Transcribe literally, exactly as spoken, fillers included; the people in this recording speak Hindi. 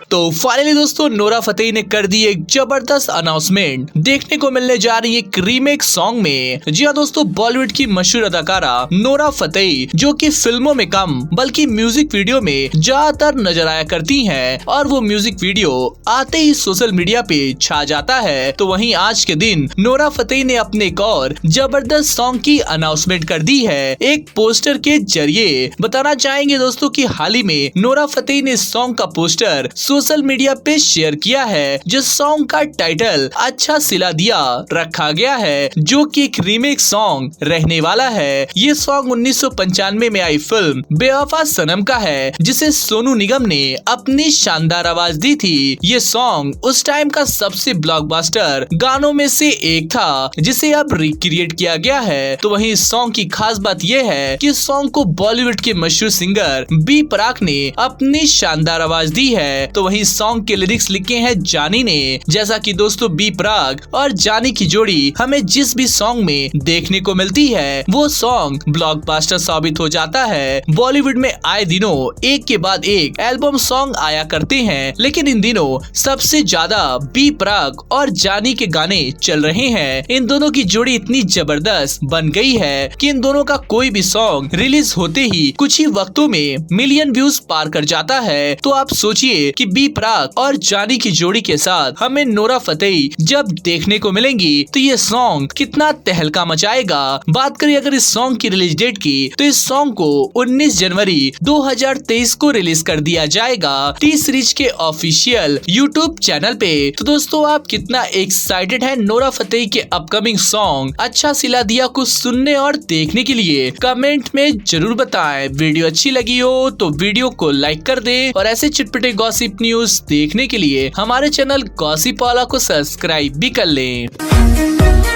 तो फाइनली दोस्तों नोरा फतेही ने कर दी एक जबरदस्त अनाउंसमेंट। देखने को मिलने जा रही एक रीमेक सॉन्ग में। जी हाँ दोस्तों, बॉलीवुड की मशहूर अदाकारा नोरा फतेही जो कि फिल्मों में कम बल्कि म्यूजिक वीडियो में ज्यादातर नजर आया करती हैं और वो म्यूजिक वीडियो आते ही सोशल मीडिया पे छा जाता है। तो वहीं आज के दिन नोरा फतेही ने अपने एक और जबरदस्त सॉन्ग की अनाउंसमेंट कर दी है एक पोस्टर के जरिए। बताना चाहेंगे दोस्तों कि हाल ही में नोरा फतेही ने इस सॉन्ग का पोस्टर सोशल मीडिया पे शेयर किया है, जिस सॉन्ग का टाइटल अच्छा सिला दिया रखा गया है, जो कि एक रीमेक सॉन्ग रहने वाला है। ये सॉन्ग उन्नीस सौ पंचानवे में आई फिल्म बेवफा सनम का है, जिसे सोनू निगम ने अपनी शानदार आवाज दी थी। ये सॉन्ग उस टाइम का सबसे ब्लॉकबस्टर गानों में से एक था, जिसे अब रिक्रिएट किया गया है। तो वहीं इस सॉन्ग की खास बात यह है कि इस सॉन्ग को बॉलीवुड के मशहूर सिंगर बी प्राक ने अपनी शानदार आवाज दी है। तो वहीं सॉन्ग के लिरिक्स लिखे हैं जानी ने। जैसा कि दोस्तों बी प्राक और जानी की जोड़ी हमें जिस भी सॉन्ग में देखने को मिलती है वो सॉन्ग ब्लॉकबस्टर साबित हो जाता है। बॉलीवुड में आए दिनों एक के बाद एक एल्बम सॉन्ग आया करते हैं, लेकिन इन दिनों सबसे ज्यादा बी प्राक और जानी के गाने चल रहे हैं। इन दोनों की जोड़ी इतनी जबरदस्त बन गई है कि इन दोनों का कोई भी सॉन्ग रिलीज होते ही कुछ ही वक्तों में मिलियन व्यूज पार कर जाता है। तो आप सोचिए कि बी प्राक और जानी की जोड़ी के साथ हमें नोरा फतेही जब देखने को मिलेंगी तो ये सॉन्ग कितना तहलका मचाएगा। बात करें अगर इस सॉन्ग की रिलीज डेट की, तो इस सॉन्ग को उन्नीस जनवरी दो हज़ार तेईस को रिलीज कर दिया जाएगा टी सीरीज के ऑफिशियल यूट्यूब चैनल पे। तो दोस्तों आप कितना एक्साइटेड है नोरा फतेही के अपकमिंग सॉन्ग अच्छा सिला दिया को सुनने और देखने के लिए? कमेंट में जरूर बताएं। वीडियो अच्छी लगी हो तो वीडियो को लाइक कर दे और ऐसे चिटपटे गॉसिप न्यूज देखने के लिए हमारे चैनल गॉसिप वाला को सब्सक्राइब भी कर लें।